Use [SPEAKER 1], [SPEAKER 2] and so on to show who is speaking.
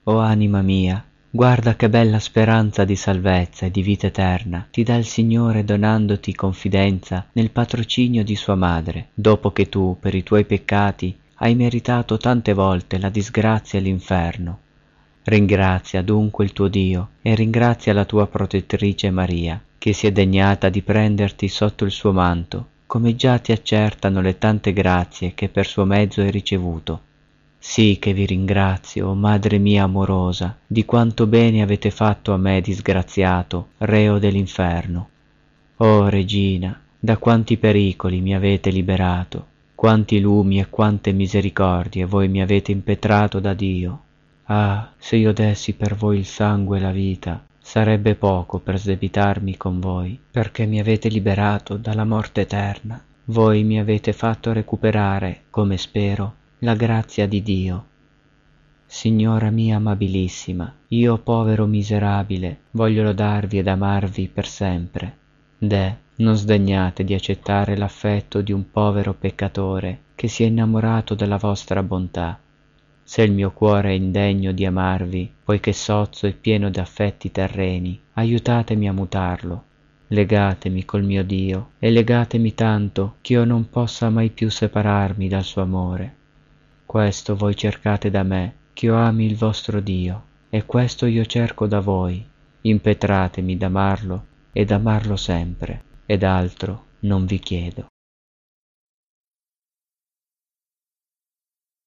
[SPEAKER 1] O anima mia, guarda che bella speranza di salvezza e di vita eterna ti dà il Signore donandoti confidenza nel patrocinio di sua madre, dopo che tu, per i tuoi peccati, hai meritato tante volte la disgrazia e l'inferno. Ringrazia dunque il tuo Dio e ringrazia la tua protettrice Maria, che si è degnata di prenderti sotto il suo manto, come già ti accertano le tante grazie che per suo mezzo hai ricevuto. Sì che vi ringrazio, o Madre mia amorosa, di quanto bene avete fatto a me disgraziato, reo dell'inferno. O Regina, da quanti pericoli mi avete liberato, quanti lumi e quante misericordie voi mi avete impetrato da Dio. Ah, se io dessi per voi il sangue e la vita, sarebbe poco per sdebitarmi con voi, perché mi avete liberato dalla morte eterna. Voi mi avete fatto recuperare, come spero, la grazia di Dio. Signora mia amabilissima, io povero miserabile, voglio lodarvi ed amarvi per sempre. Deh, non sdegnate di accettare l'affetto di un povero peccatore che si è innamorato della vostra bontà. Se il mio cuore è indegno di amarvi, poiché sozzo e pieno d'affetti terreni, aiutatemi a mutarlo. Legatemi col mio Dio e legatemi tanto ch'io non possa mai più separarmi dal suo amore. Questo voi cercate da me, ch'io ami il vostro Dio, e questo io cerco da voi. Impetratemi d'amarlo ed amarlo sempre, ed altro non vi chiedo.